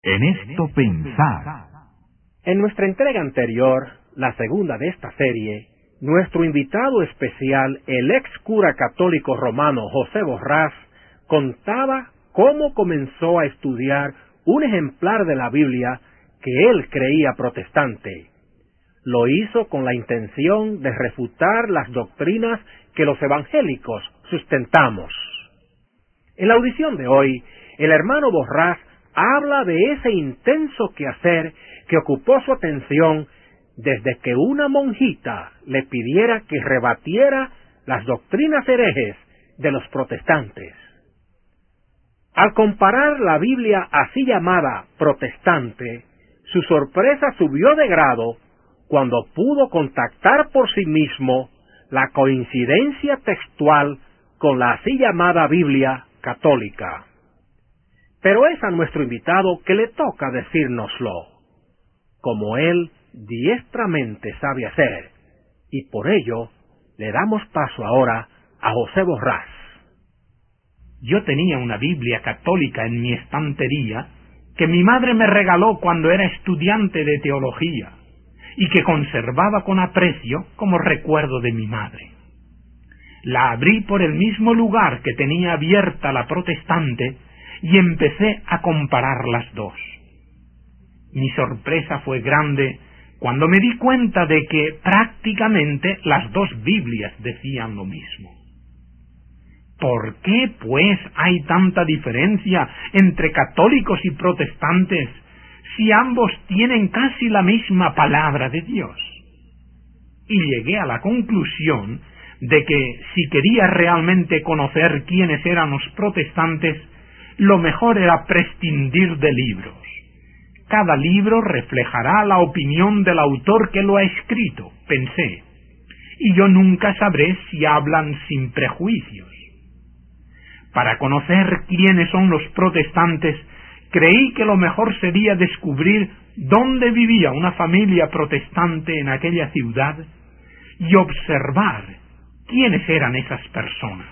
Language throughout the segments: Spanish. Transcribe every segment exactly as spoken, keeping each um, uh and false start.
En esto pensar. En nuestra entrega anterior, la segunda de esta serie, nuestro invitado especial, el ex cura católico romano José Borrás, contaba cómo comenzó a estudiar un ejemplar de la Biblia que él creía protestante. Lo hizo con la intención de refutar las doctrinas que los evangélicos sustentamos. En la audición de hoy, el hermano Borrás habla de ese intenso quehacer que ocupó su atención desde que una monjita le pidiera que rebatiera las doctrinas herejes de los protestantes. Al comparar la Biblia así llamada protestante, su sorpresa subió de grado cuando pudo contactar por sí mismo la coincidencia textual con la así llamada Biblia católica. Pero es a nuestro invitado que le toca decírnoslo, como él diestramente sabe hacer, y por ello le damos paso ahora a José Borrás. Yo tenía una Biblia católica en mi estantería que mi madre me regaló cuando era estudiante de teología y que conservaba con aprecio como recuerdo de mi madre. La abrí por el mismo lugar que tenía abierta la protestante y empecé a comparar las dos. Mi sorpresa fue grande cuando me di cuenta de que prácticamente las dos Biblias decían lo mismo. ¿Por qué, pues, hay tanta diferencia entre católicos y protestantes si ambos tienen casi la misma palabra de Dios? Y llegué a la conclusión de que si quería realmente conocer quiénes eran los protestantes, lo mejor era prescindir de libros. Cada libro reflejará la opinión del autor que lo ha escrito, pensé, y yo nunca sabré si hablan sin prejuicios. Para conocer quiénes son los protestantes, creí que lo mejor sería descubrir dónde vivía una familia protestante en aquella ciudad y observar quiénes eran esas personas.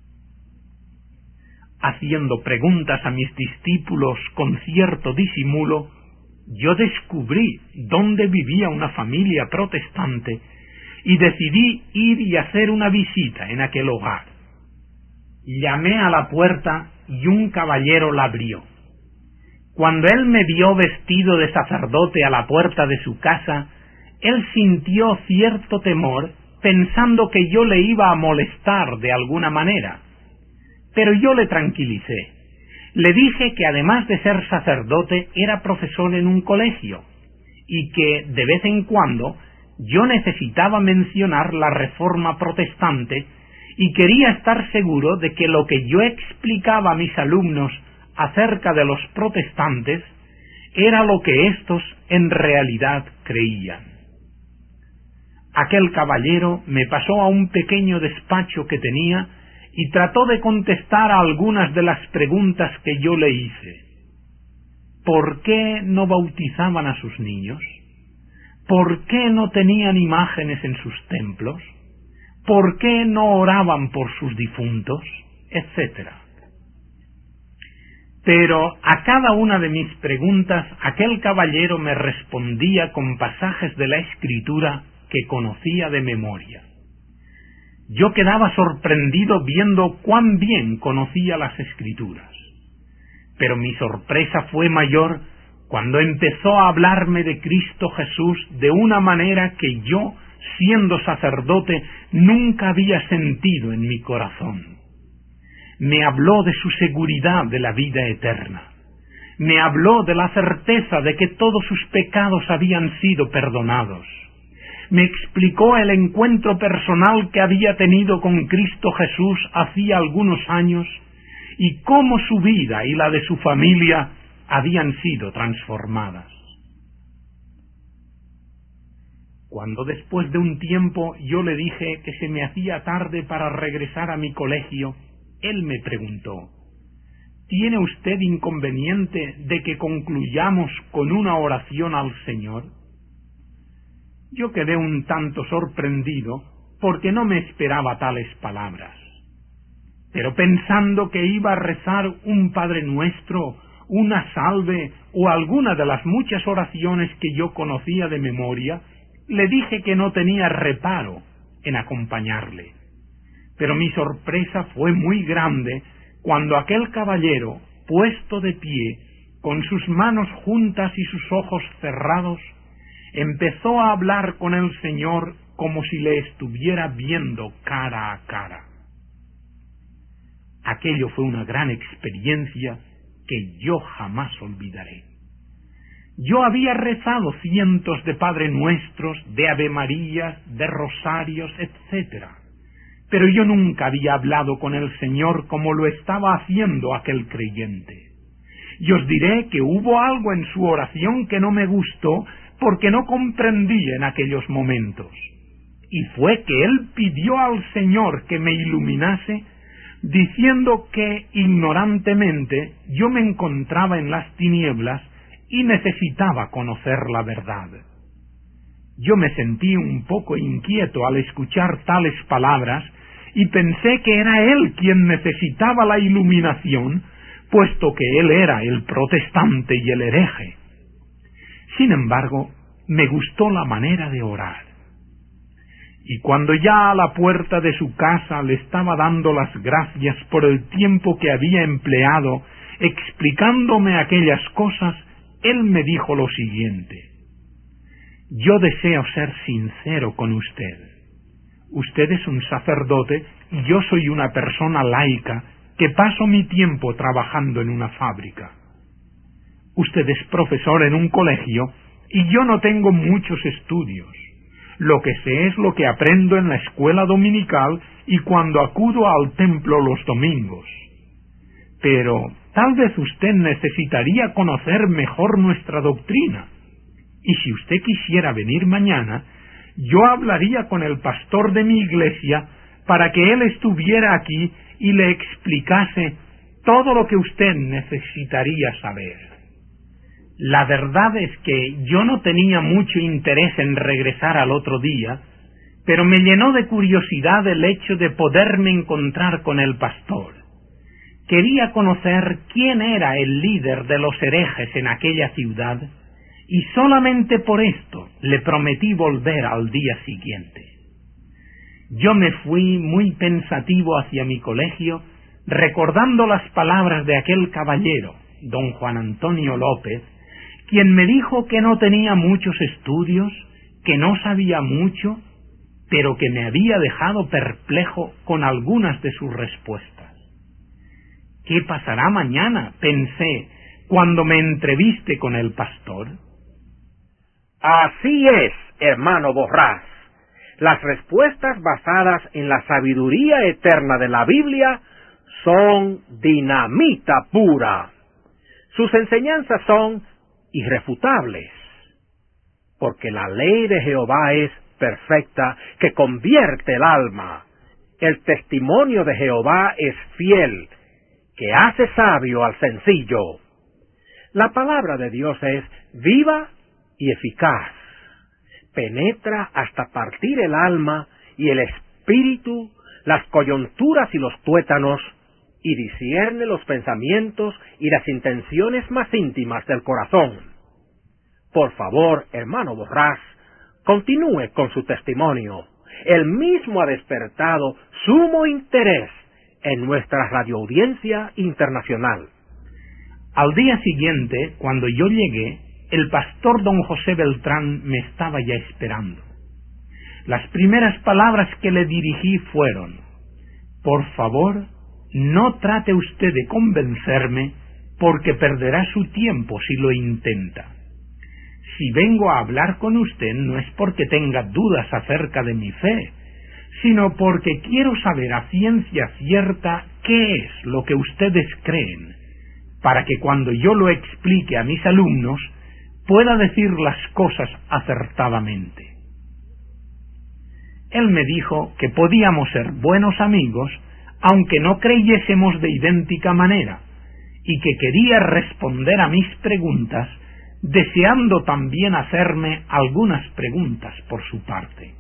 Haciendo preguntas a mis discípulos con cierto disimulo, yo descubrí dónde vivía una familia protestante y decidí ir y hacer una visita en aquel hogar. Llamé a la puerta y un caballero la abrió. Cuando él me vio vestido de sacerdote a la puerta de su casa, él sintió cierto temor, pensando que yo le iba a molestar de alguna manera. Pero yo le tranquilicé. Le dije que además de ser sacerdote era profesor en un colegio y que de vez en cuando yo necesitaba mencionar la Reforma protestante y quería estar seguro de que lo que yo explicaba a mis alumnos acerca de los protestantes era lo que éstos en realidad creían. Aquel caballero me pasó a un pequeño despacho que tenía y trató de contestar a algunas de las preguntas que yo le hice. ¿Por qué no bautizaban a sus niños? ¿Por qué no tenían imágenes en sus templos? ¿Por qué no oraban por sus difuntos? Etcétera. Pero a cada una de mis preguntas aquel caballero me respondía con pasajes de la Escritura que conocía de memoria. Yo quedaba sorprendido viendo cuán bien conocía las Escrituras. Pero mi sorpresa fue mayor cuando empezó a hablarme de Cristo Jesús de una manera que yo, siendo sacerdote, nunca había sentido en mi corazón. Me habló de su seguridad de la vida eterna. Me habló de la certeza de que todos sus pecados habían sido perdonados. Me explicó el encuentro personal que había tenido con Cristo Jesús hacía algunos años y cómo su vida y la de su familia habían sido transformadas. Cuando después de un tiempo yo le dije que se me hacía tarde para regresar a mi colegio, él me preguntó: ¿tiene usted inconveniente de que concluyamos con una oración al Señor? Yo quedé un tanto sorprendido porque no me esperaba tales palabras. Pero pensando que iba a rezar un Padre Nuestro una salve o alguna de las muchas oraciones que yo conocía de memoria, le dije que no tenía reparo en acompañarle. Pero mi sorpresa fue muy grande cuando aquel caballero, puesto de pie, con sus manos juntas y sus ojos cerrados, empezó a hablar con el Señor como si le estuviera viendo cara a cara. Aquello fue una gran experiencia que yo jamás olvidaré. Yo había rezado cientos de Padre Nuestros, de Ave Marías, de Rosarios, etcétera, pero yo nunca había hablado con el Señor como lo estaba haciendo aquel creyente. Y os diré que hubo algo en su oración que no me gustó porque no comprendí en aquellos momentos. Y fue que él pidió al Señor que me iluminase, diciendo que ignorantemente yo me encontraba en las tinieblas y necesitaba conocer la verdad. Yo me sentí un poco inquieto al escuchar tales palabras y pensé que era él quien necesitaba la iluminación, puesto que él era el protestante y el hereje. Sin embargo, me gustó la manera de orar. Y cuando ya a la puerta de su casa le estaba dando las gracias por el tiempo que había empleado explicándome aquellas cosas, él me dijo lo siguiente: yo deseo ser sincero con usted. Usted es un sacerdote y yo soy una persona laica que paso mi tiempo trabajando en una fábrica. Usted es profesor en un colegio y yo no tengo muchos estudios. Lo que sé es lo que aprendo en la escuela dominical y cuando acudo al templo los domingos. Pero tal vez usted necesitaría conocer mejor nuestra doctrina. Y si usted quisiera venir mañana, yo hablaría con el pastor de mi iglesia para que él estuviera aquí y le explicase todo lo que usted necesitaría saber. La verdad es que yo no tenía mucho interés en regresar al otro día, pero me llenó de curiosidad el hecho de poderme encontrar con el pastor. Quería conocer quién era el líder de los herejes en aquella ciudad, y solamente por esto le prometí volver al día siguiente. Yo me fui muy pensativo hacia mi colegio, recordando las palabras de aquel caballero, don Juan Antonio López, quien me dijo que no tenía muchos estudios, que no sabía mucho, pero que me había dejado perplejo con algunas de sus respuestas. ¿Qué pasará mañana?, pensé, cuando me entreviste con el pastor. Así es, hermano Borrás. Las respuestas basadas en la sabiduría eterna de la Biblia son dinamita pura. Sus enseñanzas son irrefutables, porque la ley de Jehová es perfecta, que convierte el alma. El testimonio de Jehová es fiel, que hace sabio al sencillo. La palabra de Dios es viva y eficaz, penetra hasta partir el alma y el espíritu, las coyunturas y los tuétanos, y discierne los pensamientos y las intenciones más íntimas del corazón. Por favor, hermano Borrás, continúe con su testimonio. Él mismo ha despertado sumo interés en nuestra radioaudiencia internacional. Al día siguiente, cuando yo llegué, el pastor don José Beltrán me estaba ya esperando. Las primeras palabras que le dirigí fueron: por favor, no trate usted de convencerme, porque perderá su tiempo si lo intenta. Si vengo a hablar con usted no es porque tenga dudas acerca de mi fe, sino porque quiero saber a ciencia cierta qué es lo que ustedes creen, para que cuando yo lo explique a mis alumnos pueda decir las cosas acertadamente. Él me dijo que podíamos ser buenos amigos aunque no creyésemos de idéntica manera, y que quería responder a mis preguntas, deseando también hacerme algunas preguntas por su parte.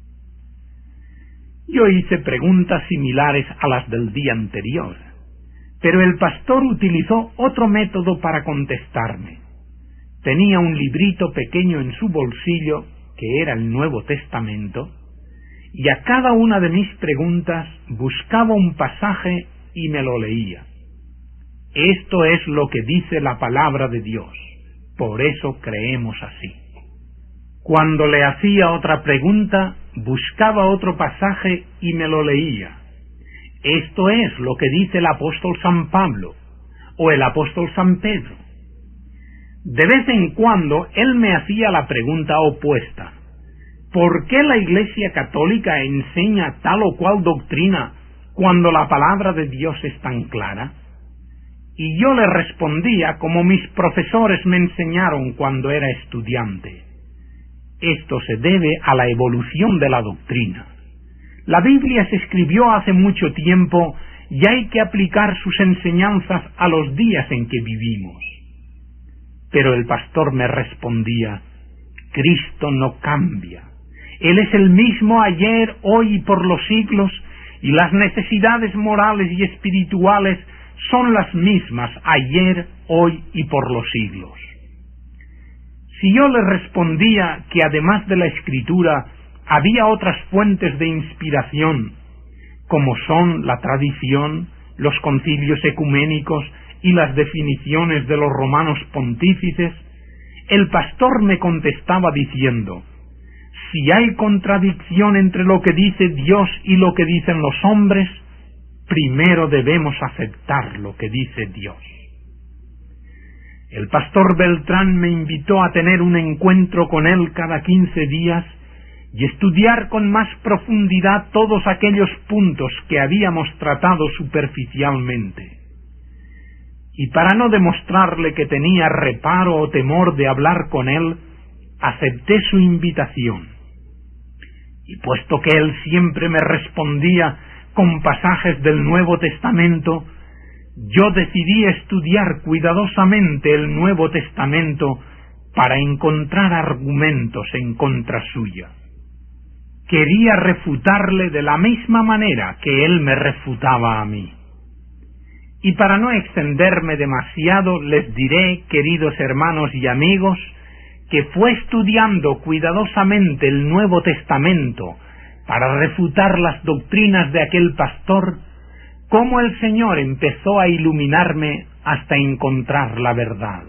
Yo hice preguntas similares a las del día anterior, Pero el pastor utilizó otro método para contestarme. Tenía un librito pequeño en su bolsillo, que era el Nuevo Testamento, y a cada una de mis preguntas buscaba un pasaje y me lo leía. Esto es lo que dice la palabra de Dios, por eso creemos así. Cuando le hacía otra pregunta, buscaba otro pasaje y me lo leía. Esto es lo que dice el apóstol San Pablo o el apóstol San Pedro. De vez en cuando él me hacía la pregunta opuesta: ¿por qué la Iglesia Católica enseña tal o cual doctrina cuando la palabra de Dios es tan clara? Y yo le respondía como mis profesores me enseñaron cuando era estudiante: esto se debe a la evolución de la doctrina. La Biblia se escribió hace mucho tiempo y hay que aplicar sus enseñanzas a los días en que vivimos. Pero el pastor me respondía: Cristo no cambia. Él es el mismo ayer, hoy y por los siglos, y las necesidades morales y espirituales son las mismas ayer, hoy y por los siglos. Si yo le respondía que además de la Escritura había otras fuentes de inspiración, como son la tradición, los concilios ecuménicos y las definiciones de los romanos pontífices, el pastor me contestaba diciendo: si hay contradicción entre lo que dice Dios y lo que dicen los hombres, primero debemos aceptar lo que dice Dios. El pastor Beltrán me invitó a tener un encuentro con él cada quince días y estudiar con más profundidad todos aquellos puntos que habíamos tratado superficialmente. Y para no demostrarle que tenía reparo o temor de hablar con él, acepté su invitación. Y puesto que él siempre me respondía con pasajes del Nuevo Testamento, yo decidí estudiar cuidadosamente el Nuevo Testamento para encontrar argumentos en contra suya. Quería refutarle de la misma manera que él me refutaba a mí. Y para no extenderme demasiado, les diré, queridos hermanos y amigos, que fue estudiando cuidadosamente el Nuevo Testamento para refutar las doctrinas de aquel pastor, cómo el Señor empezó a iluminarme hasta encontrar la verdad.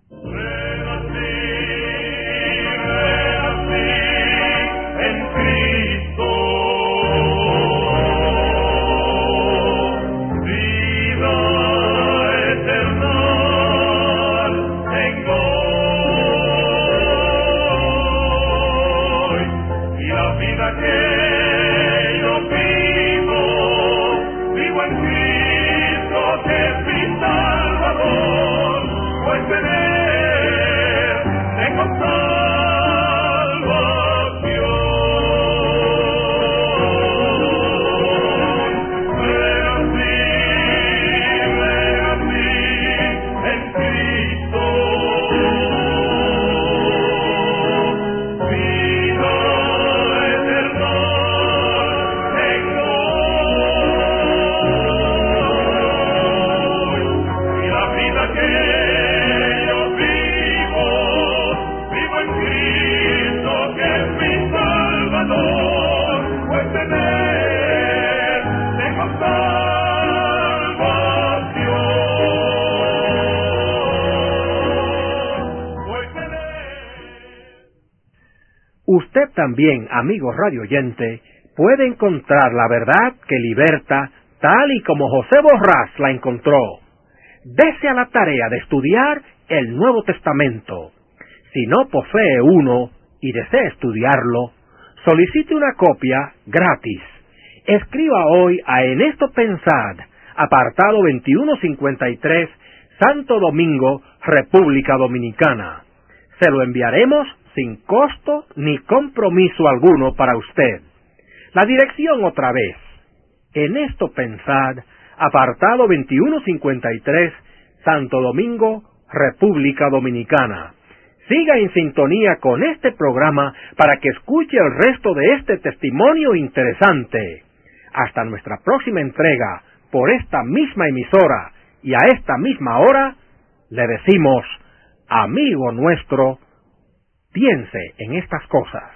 Usted también, amigo radio oyente, puede encontrar la verdad que liberta tal y como José Borrás la encontró. Dese a la tarea de estudiar el Nuevo Testamento. Si no posee uno y desea estudiarlo, solicite una copia gratis. Escriba hoy a En Esto Pensad, apartado veintiuno cincuenta y tres, Santo Domingo, República Dominicana. Se lo enviaremos sin costo ni compromiso alguno para usted. La dirección otra vez: En Esto Pensad, apartado veintiuno cincuenta y tres, Santo Domingo, República Dominicana. Siga en sintonía con este programa para que escuche el resto de este testimonio interesante. Hasta nuestra próxima entrega por esta misma emisora, y a esta misma hora le decimos, amigo nuestro, piense en estas cosas.